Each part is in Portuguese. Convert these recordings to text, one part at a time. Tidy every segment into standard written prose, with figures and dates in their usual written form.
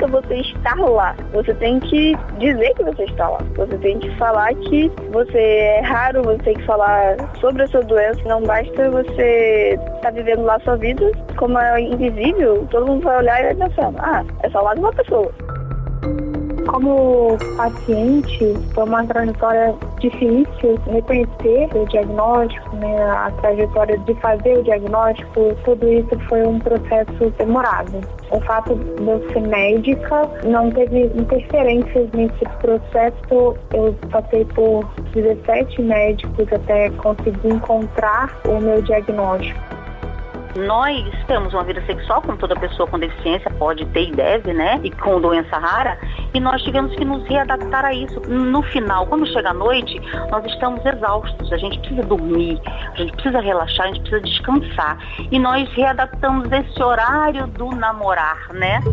basta você estar lá. Você tem que dizer que você está lá. Você tem que falar que você é raro, você tem que falar sobre a sua doença. Não basta você estar vivendo lá a sua vida, como é invisível, todo mundo vai olhar e vai pensar, é só mais uma pessoa. Como paciente, foi uma trajetória difícil reconhecer o diagnóstico, né, a trajetória de fazer o diagnóstico, tudo isso foi um processo demorado. O fato de eu ser médica não teve interferências nesse processo. Eu passei por 17 médicos até conseguir encontrar o meu diagnóstico. Nós temos uma vida sexual, como toda pessoa com deficiência pode ter e deve, né? E com doença rara. E nós tivemos que nos readaptar a isso. No final, quando chega a noite, nós estamos exaustos. A gente precisa dormir, a gente precisa relaxar, a gente precisa descansar. E nós readaptamos esse horário do namorar, né?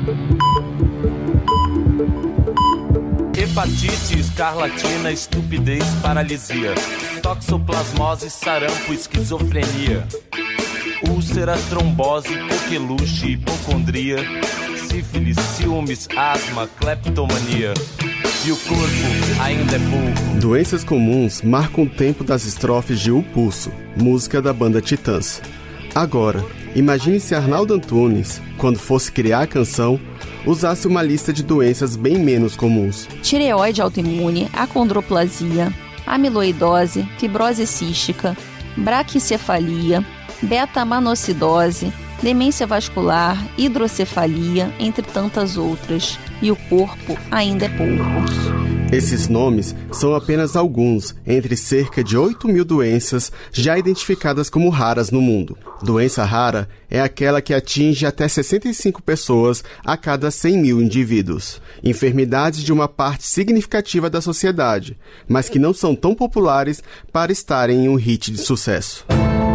Hepatite, escarlatina, estupidez, paralisia, toxoplasmose, sarampo, esquizofrenia, úlcera, trombose, coqueluche, hipocondria, sífilis, ciúmes, asma, cleptomania. E o corpo ainda é pouco. Doenças comuns marcam o tempo das estrofes de O Pulso, música da banda Titãs. Agora, imagine se Arnaldo Antunes, quando fosse criar a canção, usasse uma lista de doenças bem menos comuns. Tireoide autoimune, acondroplasia, amiloidose, fibrose cística, braquicefalia, beta-manocidose, demência vascular, hidrocefalia, entre tantas outras. E o corpo ainda é pouco. Esses nomes são apenas alguns entre cerca de 8.000 doenças já identificadas como raras no mundo. Doença rara é aquela que atinge até 65 pessoas a cada 100.000 indivíduos. Enfermidades de uma parte significativa da sociedade, mas que não são tão populares para estarem em um hit de sucesso.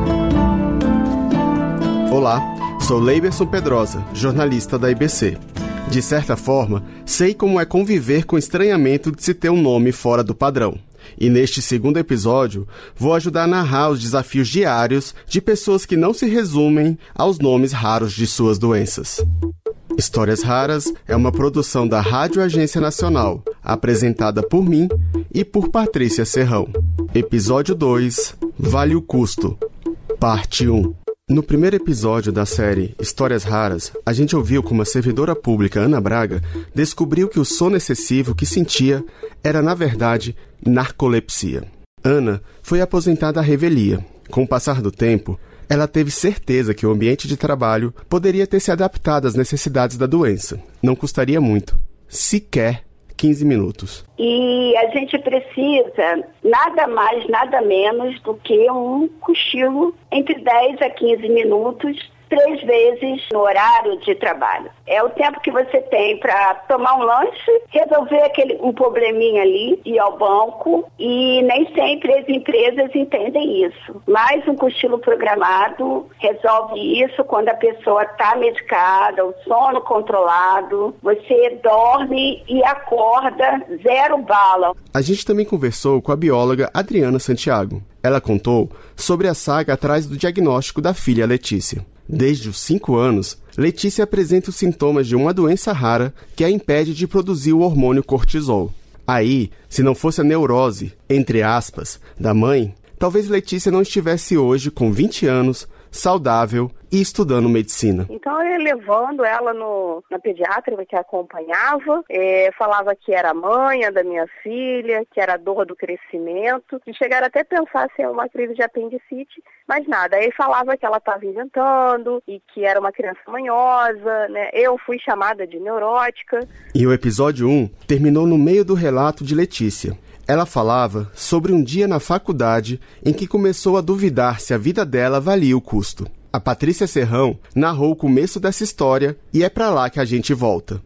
Olá, sou Leiberson Pedrosa, jornalista da IBC. De certa forma, sei como é conviver com o estranhamento de se ter um nome fora do padrão. E neste segundo episódio, vou ajudar a narrar os desafios diários de pessoas que não se resumem aos nomes raros de suas doenças. Histórias Raras é uma produção da Rádio Agência Nacional, apresentada por mim e por Patrícia Serrão. Episódio 2, Vale o Custo, Parte 1. No primeiro episódio da série Histórias Raras, a gente ouviu como a servidora pública Ana Braga descobriu que o sono excessivo que sentia era, na verdade, narcolepsia. Ana foi aposentada à revelia. Com o passar do tempo, ela teve certeza que o ambiente de trabalho poderia ter se adaptado às necessidades da doença. Não custaria muito. Sequer 15 minutos. E a gente precisa nada mais, nada menos do que um cochilo entre 10 a 15 minutos, 3 vezes no horário de trabalho. É o tempo que você tem para tomar um lanche, resolver um probleminha ali, ir ao banco, e nem sempre as empresas entendem isso. Mas um cochilo programado resolve isso quando a pessoa está medicada, o sono controlado, você dorme e acorda zero bala. A gente também conversou com a bióloga Adriana Santiago. Ela contou sobre a saga atrás do diagnóstico da filha Letícia. Desde os 5 anos, Letícia apresenta os sintomas de uma doença rara que a impede de produzir o hormônio cortisol. Aí, se não fosse a neurose, entre aspas, da mãe, talvez Letícia não estivesse hoje com 20 anos, saudável e estudando medicina. Então eu ia levando ela na pediatra que a acompanhava, falava que era a mãe da minha filha, que era a dor do crescimento, e chegaram até a pensar se era uma crise de apendicite, mas nada. Aí falava que ela estava inventando e que era uma criança manhosa, né? Eu fui chamada de neurótica. E o episódio 1 terminou no meio do relato de Letícia. Ela falava sobre um dia na faculdade em que começou a duvidar se a vida dela valia o custo. A Patrícia Serrão narrou o começo dessa história e é pra lá que a gente volta.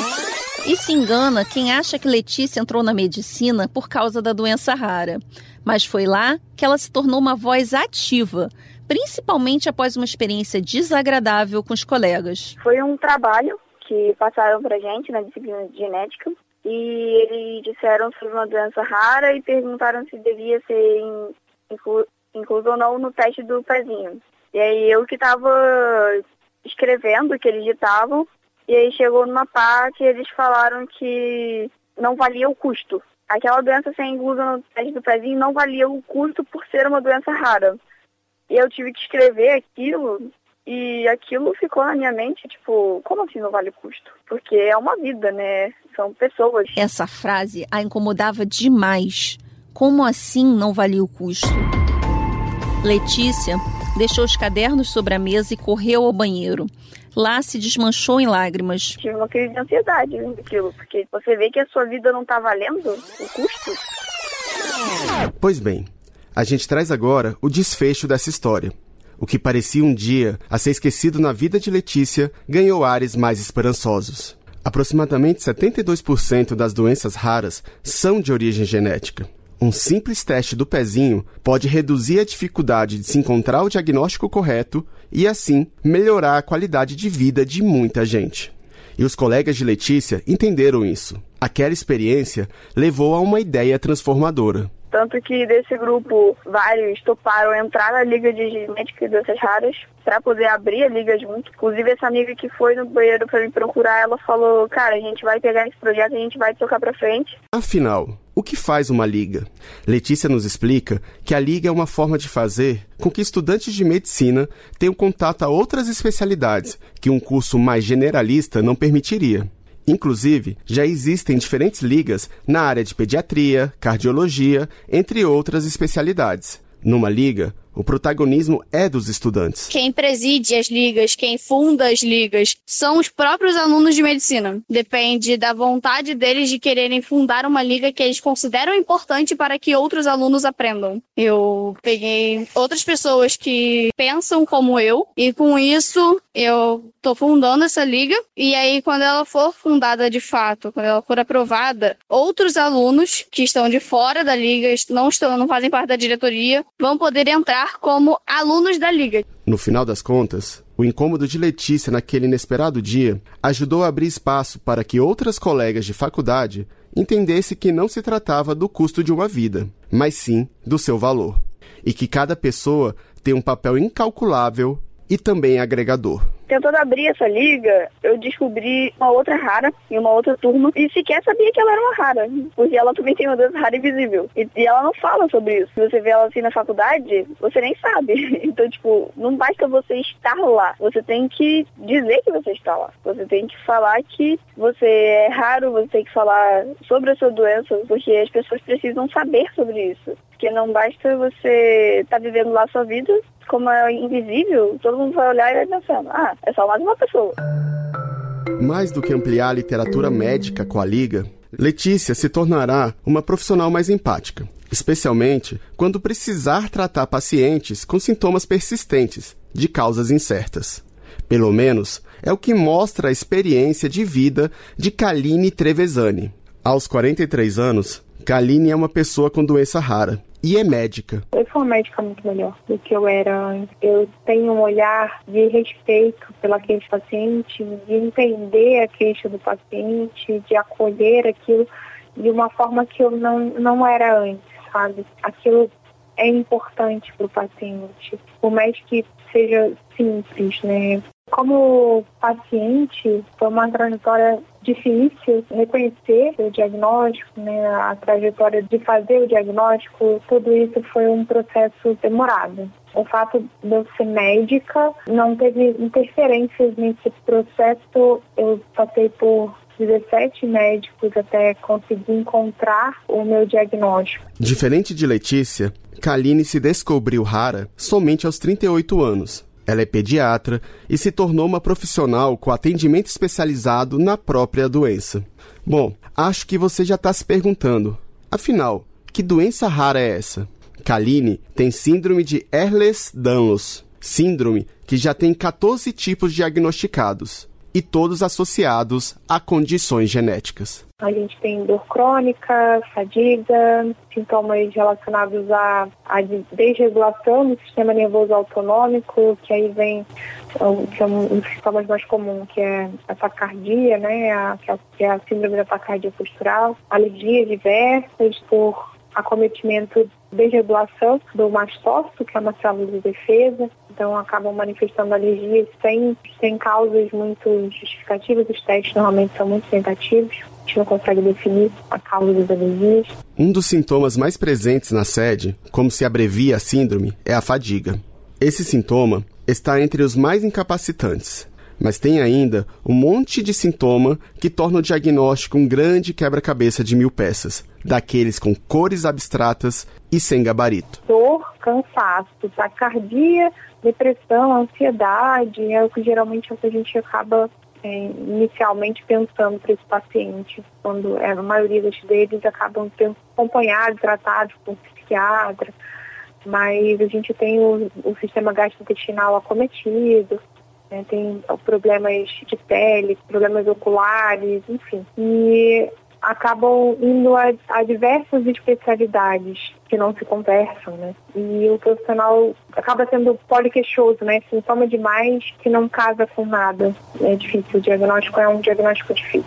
E se engana quem acha que Letícia entrou na medicina por causa da doença rara. Mas foi lá que ela se tornou uma voz ativa, principalmente após uma experiência desagradável com os colegas. Foi um trabalho que passaram pra gente na disciplina de genética. E eles disseram sobre uma doença rara e perguntaram se devia ser incluso ou não no teste do pezinho. E aí eu que estava escrevendo o que eles ditavam, E aí chegou numa parte e eles falaram que não valia o custo. Aquela doença sem inclusão no teste do pezinho não valia o custo por ser uma doença rara. E eu tive que escrever aquilo e aquilo ficou na minha mente, tipo, como assim não vale o custo? Porque é uma vida, né? São pessoas. Essa frase a incomodava demais. Como assim não valia o custo? Letícia deixou os cadernos sobre a mesa e correu ao banheiro. Lá se desmanchou em lágrimas. Tive uma crise de ansiedade vendo aquilo, porque você vê que a sua vida não está valendo o custo. Pois bem, a gente traz agora o desfecho dessa história. O que parecia um dia a ser esquecido na vida de Letícia ganhou ares mais esperançosos. Aproximadamente 72% das doenças raras são de origem genética. Um simples teste do pezinho pode reduzir a dificuldade de se encontrar o diagnóstico correto e, assim, melhorar a qualidade de vida de muita gente. E os colegas de Letícia entenderam isso. Aquela experiência levou a uma ideia transformadora. Tanto que desse grupo, vários toparam entrar na Liga de Genética e Doenças Raras para poder abrir a Liga junto. Inclusive, essa amiga que foi no banheiro para me procurar, ela falou, cara, a gente vai pegar esse projeto e a gente vai tocar para frente. Afinal, o que faz uma liga? Letícia nos explica que a liga é uma forma de fazer com que estudantes de medicina tenham contato a outras especialidades que um curso mais generalista não permitiria. Inclusive, já existem diferentes ligas na área de pediatria, cardiologia, entre outras especialidades. Numa liga, o protagonismo é dos estudantes. Quem preside as ligas, quem funda as ligas, são os próprios alunos de medicina. Depende da vontade deles de quererem fundar uma liga que eles consideram importante para que outros alunos aprendam. Eu peguei outras pessoas que pensam como eu e com isso eu estou fundando essa liga. E aí quando ela for fundada de fato, quando ela for aprovada, outros alunos que estão de fora da liga, não fazem parte da diretoria, vão poder entrar como alunos da liga. No final das contas, o incômodo de Letícia naquele inesperado dia ajudou a abrir espaço para que outras colegas de faculdade entendessem que não se tratava do custo de uma vida, mas sim do seu valor. E que cada pessoa tem um papel incalculável e também agregador. Tentando abrir essa liga, eu descobri uma outra rara em uma outra turma e sequer sabia que ela era uma rara, porque ela também tem uma doença rara invisível. E ela não fala sobre isso. Se você vê ela assim na faculdade, você nem sabe. Então, tipo, não basta você estar lá. Você tem que dizer que você está lá. Você tem que falar que você é raro, você tem que falar sobre a sua doença, porque as pessoas precisam saber sobre isso. Porque não basta você estar vivendo lá a sua vida, como é invisível, todo mundo vai olhar e vai pensando, é só mais uma pessoa. Mais do que ampliar a literatura médica com a Liga, Letícia se tornará uma profissional mais empática, especialmente quando precisar tratar pacientes com sintomas persistentes, de causas incertas. Pelo menos é o que mostra a experiência de vida de Kaline Trevisani. Aos 43 anos, Kaline é uma pessoa com doença rara e é médica. Eu sou uma médica muito melhor do que eu era antes. Eu tenho um olhar de respeito pela queixa do paciente, de entender a queixa do paciente, de acolher aquilo de uma forma que eu não era antes, sabe? Aquilo é importante para o paciente, por mais que seja simples, né? Como paciente, foi uma trajetória difícil reconhecer o diagnóstico, né, a trajetória de fazer o diagnóstico, tudo isso foi um processo demorado. O fato de eu ser médica não teve interferências nesse processo. Eu passei por 17 médicos até conseguir encontrar o meu diagnóstico. Diferente de Letícia, Kaline se descobriu rara somente aos 38 anos. Ela é pediatra e se tornou uma profissional com atendimento especializado na própria doença. Bom, acho que você já está se perguntando, afinal, que doença rara é essa? Kaline tem síndrome de Ehlers-Danlos, síndrome que já tem 14 tipos diagnosticados e todos associados a condições genéticas. A gente tem dor crônica, fadiga, sintomas relacionados à desregulação do sistema nervoso autonômico, que aí vem que é um dos sintomas mais comuns, que é a taquicardia, né, que é a síndrome da taquicardia postural, alergias diversas por acometimento desde a doação do mastócito, que é uma célula de defesa, então acabam manifestando alergias sem causas muito justificativas. Os testes normalmente são muito tentativos, a gente não consegue definir a causa das alergias. Um dos sintomas mais presentes na SED, como se abrevia a síndrome, é a fadiga. Esse sintoma está entre os mais incapacitantes, mas tem ainda um monte de sintoma que torna o diagnóstico um grande quebra-cabeça de 1000 peças, daqueles com cores abstratas e sem gabarito. Dor, cansaço, taquicardia, depressão, ansiedade, é o que geralmente a gente acaba inicialmente pensando para esse paciente, quando a maioria deles acabam sendo acompanhados, tratados por psiquiatra, mas a gente tem o sistema gastrointestinal acometido, tem problemas de pele, problemas oculares, enfim, e acabam indo a diversas especialidades que não se conversam, né? E o profissional acaba sendo poliqueixoso, né? Sintoma demais que não casa com nada. É difícil, o diagnóstico é um diagnóstico difícil.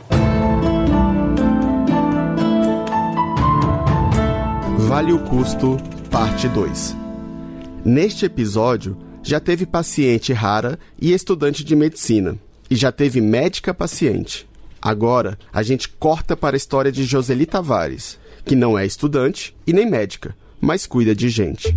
Vale o custo, parte 2. Neste episódio, já teve paciente rara e estudante de medicina, e já teve médica paciente. Agora, a gente corta para a história de Joseli Tavares, que não é estudante e nem médica, mas cuida de gente.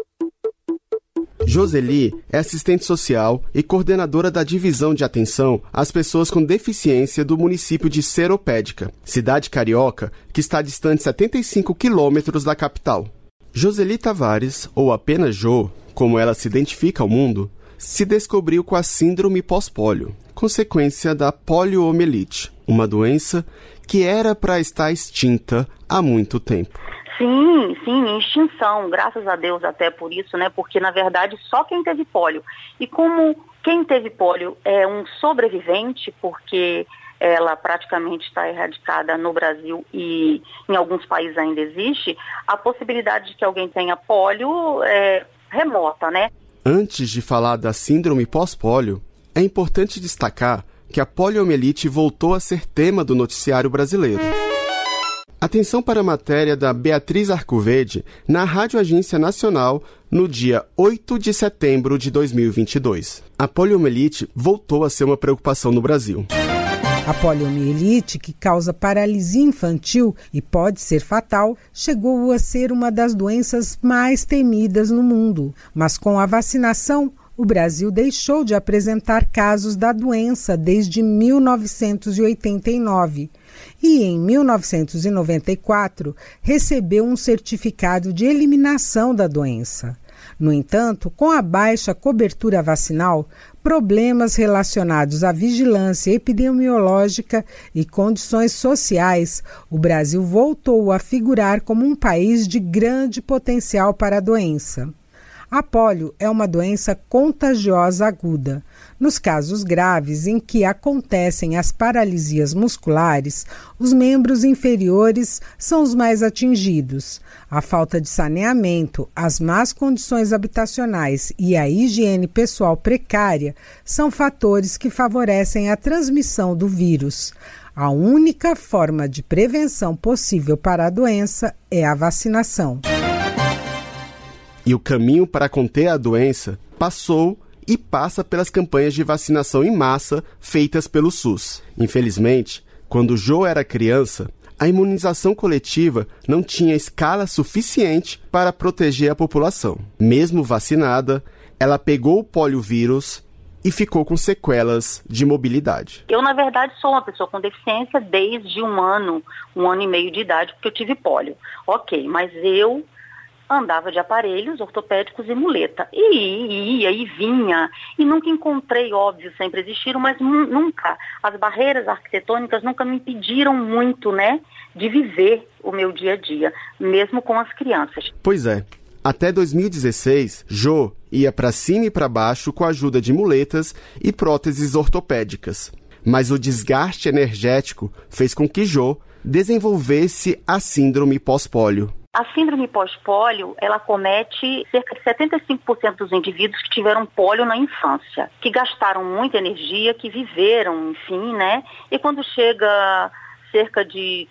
Joseli é assistente social e coordenadora da divisão de atenção às pessoas com deficiência do município de Seropédica, cidade carioca que está distante 75 quilômetros da capital. Joseli Tavares, ou apenas Jo, como ela se identifica ao mundo, se descobriu com a síndrome pós-pólio, consequência da poliomielite, uma doença que era para estar extinta há muito tempo. Sim, em extinção, graças a Deus até por isso, né? Porque, na verdade, só quem teve pólio. E como quem teve pólio é um sobrevivente, porque ela praticamente está erradicada no Brasil e em alguns países ainda existe, a possibilidade de que alguém tenha pólio é remota, né? Antes de falar da síndrome pós-pólio, é importante destacar que a poliomielite voltou a ser tema do noticiário brasileiro. Atenção para a matéria da Beatriz Arcoverde na Rádio Agência Nacional no dia 8 de setembro de 2022. A poliomielite voltou a ser uma preocupação no Brasil. A poliomielite, que causa paralisia infantil e pode ser fatal, chegou a ser uma das doenças mais temidas no mundo. Mas com a vacinação, o Brasil deixou de apresentar casos da doença desde 1989. E em 1994 recebeu um certificado de eliminação da doença. No entanto, com a baixa cobertura vacinal, problemas relacionados à vigilância epidemiológica e condições sociais, o Brasil voltou a figurar como um país de grande potencial para a doença. A pólio é uma doença contagiosa aguda. Nos casos graves em que acontecem as paralisias musculares, os membros inferiores são os mais atingidos. A falta de saneamento, as más condições habitacionais e a higiene pessoal precária são fatores que favorecem a transmissão do vírus. A única forma de prevenção possível para a doença é a vacinação. E o caminho para conter a doença passou e passa pelas campanhas de vacinação em massa feitas pelo SUS. Infelizmente, quando Jo era criança, a imunização coletiva não tinha escala suficiente para proteger a população. Mesmo vacinada, ela pegou o poliovírus e ficou com sequelas de mobilidade. Eu, na verdade, sou uma pessoa com deficiência desde um ano e meio de idade, porque eu tive pólio. Ok, mas eu andava de aparelhos ortopédicos e muleta. E ia e vinha. E nunca encontrei, óbvio, sempre existiram, mas nunca. As barreiras arquitetônicas nunca me impediram muito, né, de viver o meu dia a dia, mesmo com as crianças. Pois é. Até 2016, Jo ia para cima e para baixo com a ajuda de muletas e próteses ortopédicas. Mas o desgaste energético fez com que Jo desenvolvesse a síndrome pós-pólio. A síndrome pós-pólio, ela acomete cerca de 75% dos indivíduos que tiveram pólio na infância, que gastaram muita energia, que viveram, enfim, né? E quando chega cerca de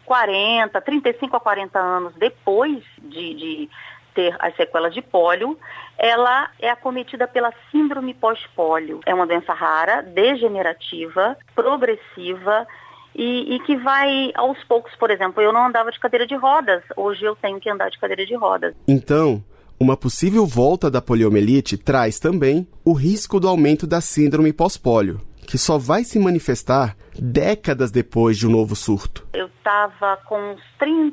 35 a 40 anos depois de ter as sequelas de pólio, ela é acometida pela síndrome pós-pólio. É uma doença rara, degenerativa, progressiva e que vai aos poucos. Por exemplo, eu não andava de cadeira de rodas, hoje eu tenho que andar de cadeira de rodas. Então, uma possível volta da poliomielite traz também o risco do aumento da síndrome pós-pólio, que só vai se manifestar décadas depois de um novo surto. Eu estava com uns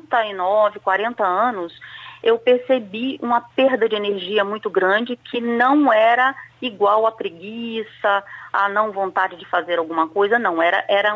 39, 40 anos, eu percebi uma perda de energia muito grande que não era igual à preguiça, à não vontade de fazer alguma coisa, não. Era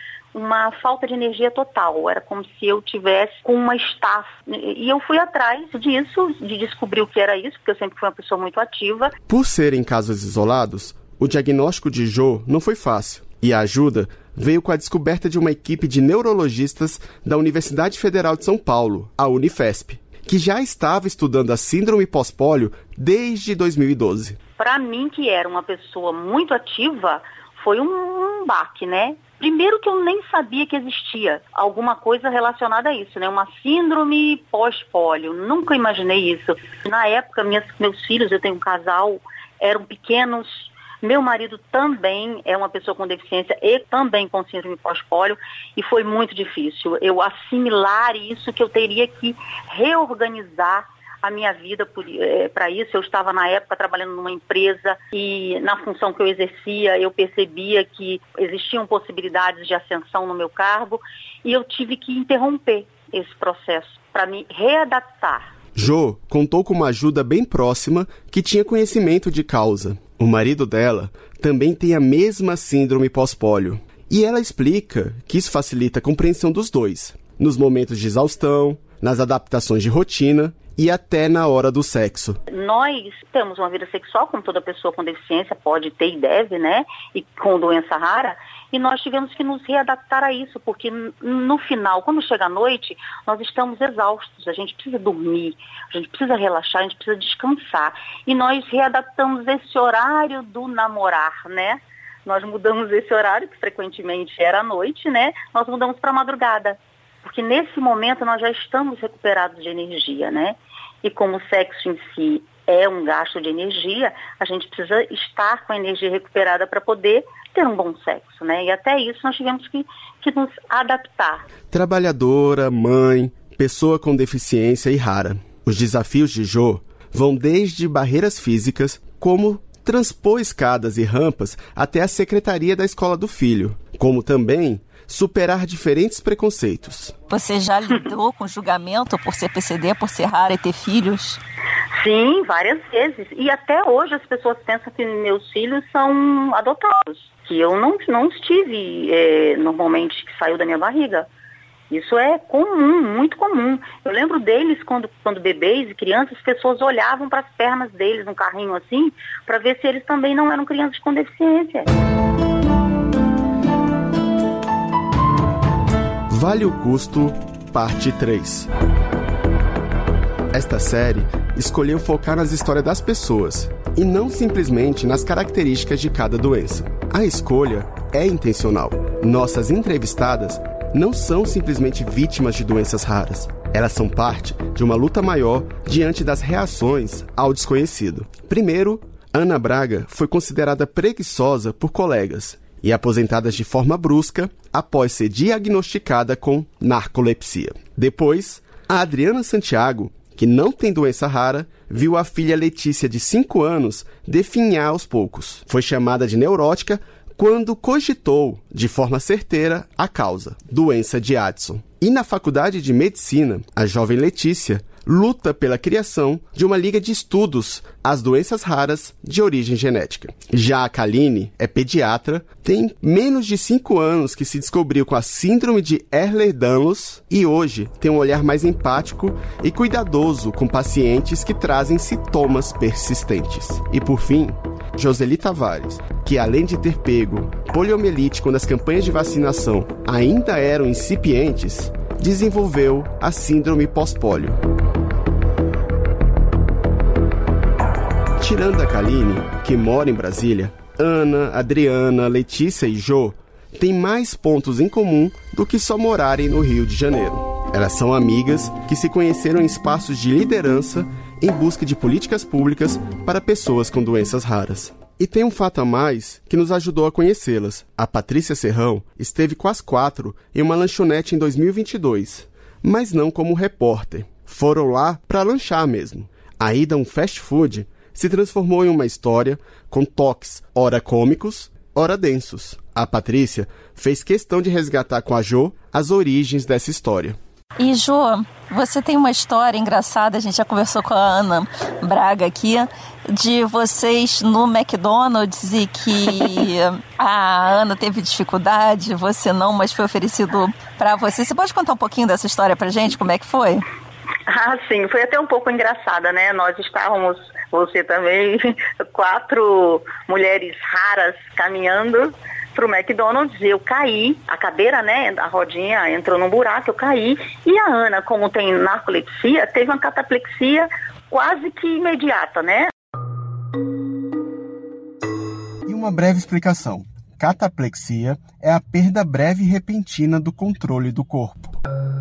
uma falta de energia total, era como se eu tivesse com uma estafa. E eu fui atrás disso, de descobrir o que era isso, porque eu sempre fui uma pessoa muito ativa. Por serem casos isolados, o diagnóstico de Jo não foi fácil. E a ajuda veio com a descoberta de uma equipe de neurologistas da Universidade Federal de São Paulo, a Unifesp, que já estava estudando a síndrome pós-pólio desde 2012. Para mim, que era uma pessoa muito ativa, foi um baque, né? Primeiro que eu nem sabia que existia alguma coisa relacionada a isso, né? Uma síndrome pós-pólio. Nunca imaginei isso. Na época, meus filhos, eu tenho um casal, eram pequenos. Meu marido também é uma pessoa com deficiência e também com síndrome pós-pólio e foi muito difícil eu assimilar isso, que eu teria que reorganizar a minha vida para isso. Eu estava na época trabalhando numa empresa e na função que eu exercia eu percebia que existiam possibilidades de ascensão no meu cargo e eu tive que interromper esse processo para me readaptar. Jo contou com uma ajuda bem próxima que tinha conhecimento de causa. O marido dela também tem a mesma síndrome pós-pólio. E ela explica que isso facilita a compreensão dos dois, nos momentos de exaustão, nas adaptações de rotina e até na hora do sexo. Nós temos uma vida sexual, como toda pessoa com deficiência pode ter e deve, né? E com doença rara. E nós tivemos que nos readaptar a isso, porque no final, quando chega a noite, nós estamos exaustos. A gente precisa dormir, a gente precisa relaxar, a gente precisa descansar. E nós readaptamos esse horário do namorar, né? Nós mudamos esse horário, que frequentemente era à noite, né? Nós mudamos para a madrugada. Porque nesse momento nós já estamos recuperados de energia, né? E como o sexo em si é um gasto de energia, a gente precisa estar com a energia recuperada para poder ter um bom sexo, né? E até isso nós tivemos que nos adaptar. Trabalhadora, mãe, pessoa com deficiência e rara. Os desafios de Jo vão desde barreiras físicas, como transpor escadas e rampas até a secretaria da escola do filho, como também superar diferentes preconceitos. Você já lidou com julgamento por ser PCD, por ser rara e ter filhos? Sim, várias vezes. E até hoje as pessoas pensam que meus filhos são adotados, que eu não estive normalmente, que saiu da minha barriga. Isso é comum, muito comum. Eu lembro deles quando bebês e crianças, as pessoas olhavam para as pernas deles num carrinho assim, para ver se eles também não eram crianças com deficiência. Vale o Custo, parte 3. Esta série escolheu focar nas histórias das pessoas e não simplesmente nas características de cada doença. A escolha é intencional. Nossas entrevistadas não são simplesmente vítimas de doenças raras. Elas são parte de uma luta maior diante das reações ao desconhecido. Primeiro, Ana Braga foi considerada preguiçosa por colegas e aposentada de forma brusca após ser diagnosticada com narcolepsia. Depois, a Adriana Santiago, que não tem doença rara, viu a filha Letícia, de 5 anos, definhar aos poucos. Foi chamada de neurótica quando cogitou, de forma certeira, a causa, doença de Addison. E na Faculdade de Medicina, a jovem Letícia luta pela criação de uma liga de estudos às doenças raras de origem genética. Já a Kaline é pediatra, tem menos de 5 anos que se descobriu com a síndrome de Ehlers-Danlos e hoje tem um olhar mais empático e cuidadoso com pacientes que trazem sintomas persistentes. E por fim, Joseli Tavares, que além de ter pego poliomielite quando as campanhas de vacinação ainda eram incipientes, desenvolveu a síndrome pós-pólio. Tirando a Kaline, que mora em Brasília, Ana, Adriana, Letícia e Jo têm mais pontos em comum do que só morarem no Rio de Janeiro. Elas são amigas que se conheceram em espaços de liderança em busca de políticas públicas para pessoas com doenças raras. E tem um fato a mais que nos ajudou a conhecê-las. A Patrícia Serrão esteve com as 4 em uma lanchonete em 2022, mas não como repórter. Foram lá para lanchar mesmo. A ida a um fast food se transformou em uma história com toques ora cômicos, ora densos. A Patrícia fez questão de resgatar com a Jo as origens dessa história. E, Jo, você tem uma história engraçada, a gente já conversou com a Ana Braga aqui, de vocês no McDonald's e que a Ana teve dificuldade, você não, mas foi oferecido para você. Você pode contar um pouquinho dessa história pra gente, como é que foi? Ah, sim, foi até um pouco engraçada, né? Nós estávamos, você também, 4 mulheres raras caminhando pro McDonald's, eu caí, a cadeira, né, a rodinha entrou num buraco, eu caí, e a Ana, como tem narcolepsia, teve uma cataplexia quase que imediata, né? E uma breve explicação. Cataplexia é a perda breve e repentina do controle do corpo.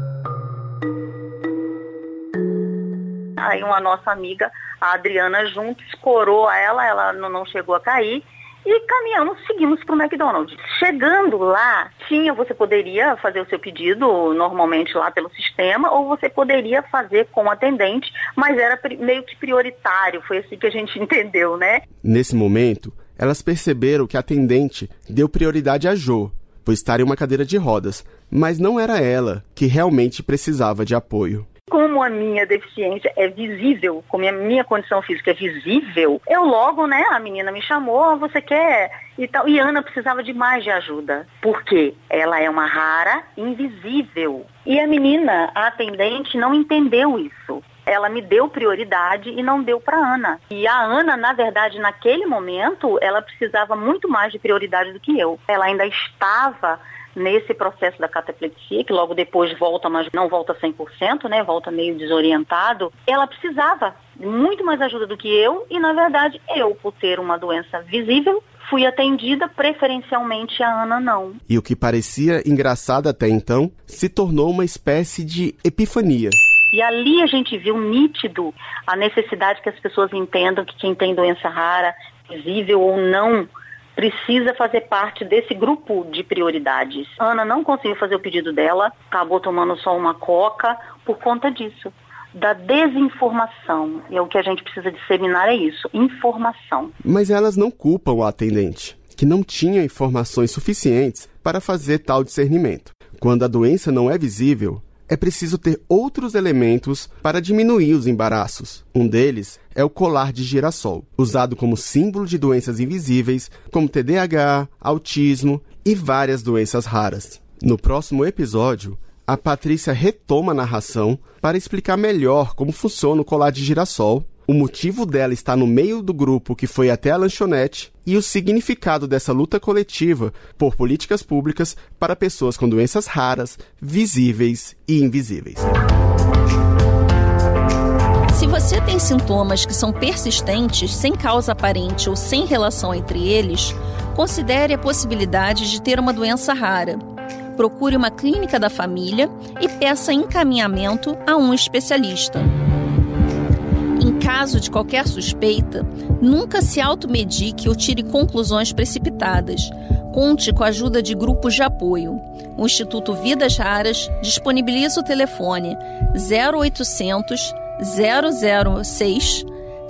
Aí uma nossa amiga, a Adriana, junto, escorou ela não chegou a cair, e caminhamos, seguimos para o McDonald's. Chegando lá, você poderia fazer o seu pedido normalmente lá pelo sistema, ou você poderia fazer com o atendente, mas era meio que prioritário, foi assim que a gente entendeu, né? Nesse momento, elas perceberam que a atendente deu prioridade a Jo, por estar em uma cadeira de rodas, mas não era ela que realmente precisava de apoio. Como a minha deficiência é visível, como a minha condição física é visível, eu logo, né, a menina me chamou, você quer? E tal. E Ana precisava de mais de ajuda. Por quê? Ela é uma rara invisível. E a menina, a atendente, não entendeu isso. Ela me deu prioridade e não deu para Ana. E a Ana, na verdade, naquele momento, ela precisava muito mais de prioridade do que eu. Ela ainda estava nesse processo da cataplexia, que logo depois volta, mas não volta 100%, né? Volta meio desorientado. Ela precisava muito mais ajuda do que eu e, na verdade, eu, por ter uma doença visível, fui atendida, preferencialmente a Ana não. E o que parecia engraçado até então, se tornou uma espécie de epifania. E ali a gente viu nítido a necessidade que as pessoas entendam que quem tem doença rara, visível ou não, precisa fazer parte desse grupo de prioridades. Ana não conseguiu fazer o pedido dela, acabou tomando só uma coca por conta disso, da desinformação. E o que a gente precisa disseminar é isso, informação. Mas elas não culpam a atendente, que não tinha informações suficientes para fazer tal discernimento. Quando a doença não é visível, é preciso ter outros elementos para diminuir os embaraços. Um deles é o colar de girassol, usado como símbolo de doenças invisíveis, como TDAH, autismo e várias doenças raras. No próximo episódio, a Patrícia retoma a narração para explicar melhor como funciona o colar de girassol, o motivo dela estar no meio do grupo que foi até a lanchonete e o significado dessa luta coletiva por políticas públicas para pessoas com doenças raras, visíveis e invisíveis. Se você tem sintomas que são persistentes, sem causa aparente ou sem relação entre eles, considere a possibilidade de ter uma doença rara. Procure uma clínica da família e peça encaminhamento a um especialista. Em caso de qualquer suspeita, nunca se automedique ou tire conclusões precipitadas. Conte com a ajuda de grupos de apoio. O Instituto Vidas Raras disponibiliza o telefone 0800 006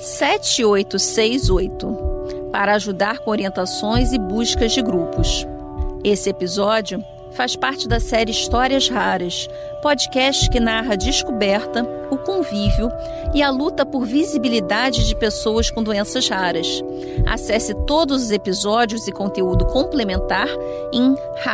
7868 para ajudar com orientações e buscas de grupos. Esse episódio faz parte da série Histórias Raras, podcast que narra a descoberta, o convívio e a luta por visibilidade de pessoas com doenças raras. Acesse todos os episódios e conteúdo complementar em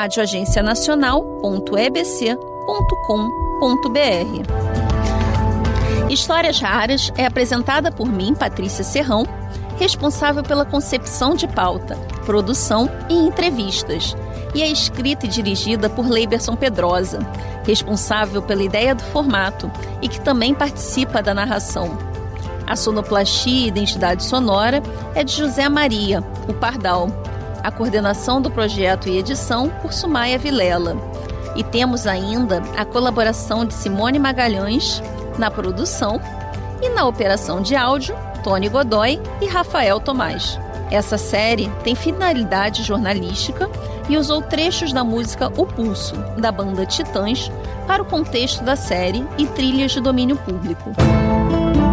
radioagencianacional.ebc.com.br. Histórias Raras é apresentada por mim, Patrícia Serrão, responsável pela concepção de pauta, produção e entrevistas, e é escrita e dirigida por Leiberson Pedrosa, responsável pela ideia do formato e que também participa da narração. A sonoplastia e identidade sonora é de José Maria, o Pardal. A coordenação do projeto e edição por Sumaia Vilela. E temos ainda a colaboração de Simone Magalhães na produção e na operação de áudio, Tony Godoy e Rafael Tomás. Essa série tem finalidade jornalística e usou trechos da música O Pulso, da banda Titãs, para o contexto da série e trilhas de domínio público.